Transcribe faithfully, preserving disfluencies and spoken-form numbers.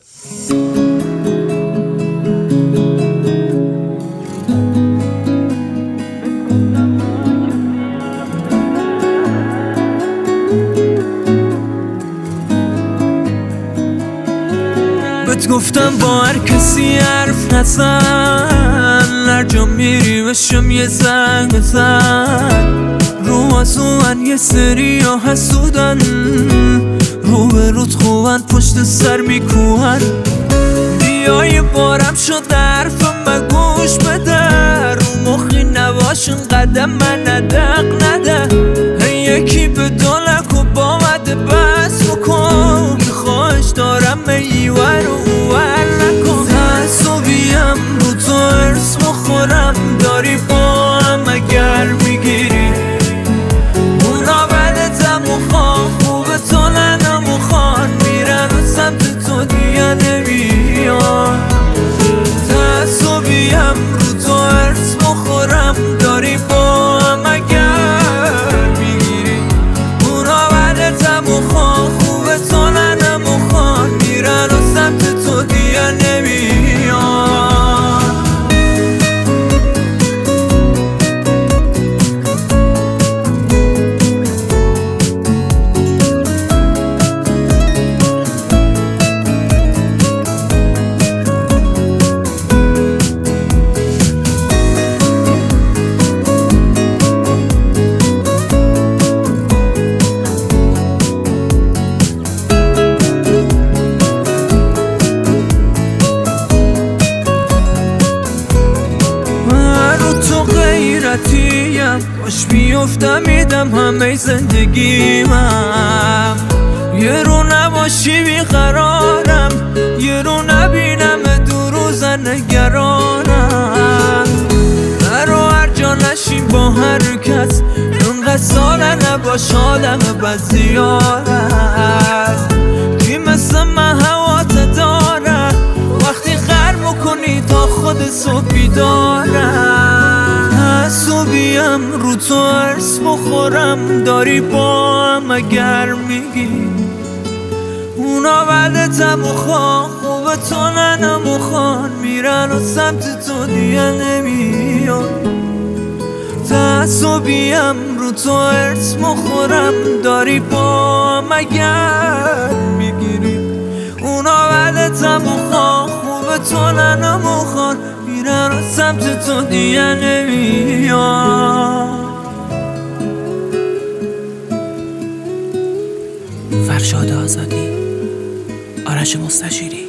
بهت گفتم با هر کسی حرف نزن، هر جا میری بشم یه زنگ بزن. رو از من یه سری ها حسودن، رو به رود خوبن پشت سر میکوهن. بیا یه بارم شد حرفم گوش بده، رو مخی نباشن قدم من ندق نده. یکی به دلک و با مده بس بکن، خواهش دارم ایور و اول نکن. تعصبیم رو تو ارس مخورم، داری با هم اگر میگیری اونا بدتم و خواه خوبه تو ننم و خان میرن و سمت تو دیگه نمیان. تعصبیم رو تو ارس مخورم، داری با هم اگر میگیری اونا بدتم و خواه خوبه تو ننم و خان میرن و سمت تو دیگه نمیان. باش بیفتم میدم همه زندگیمم. یه رو نباشی بیقرارم، یه رو نبینم دو روز نگرانم. نرو هر جا نشیم با هر کس، انقدر ساله نباش آدم بزیارت. کی مثل من هوات داره وقتی غر میکنی تا خود صبحی دارم. تعصبیم رو تو ارس بخورم، داری با هم اگر میگی اونا بدتم و خواه خوبه تو ننم و خان میرن و سمت تو دیگه نمیان. تعصبیم رو تو ارس بخورم، داری با هم اگر میگیری اونا بدتم و خواه خوبه تو ننم و خان میرن و سمت تو دیگه نمیان. فرشاد آزادی، آرش مستشیری.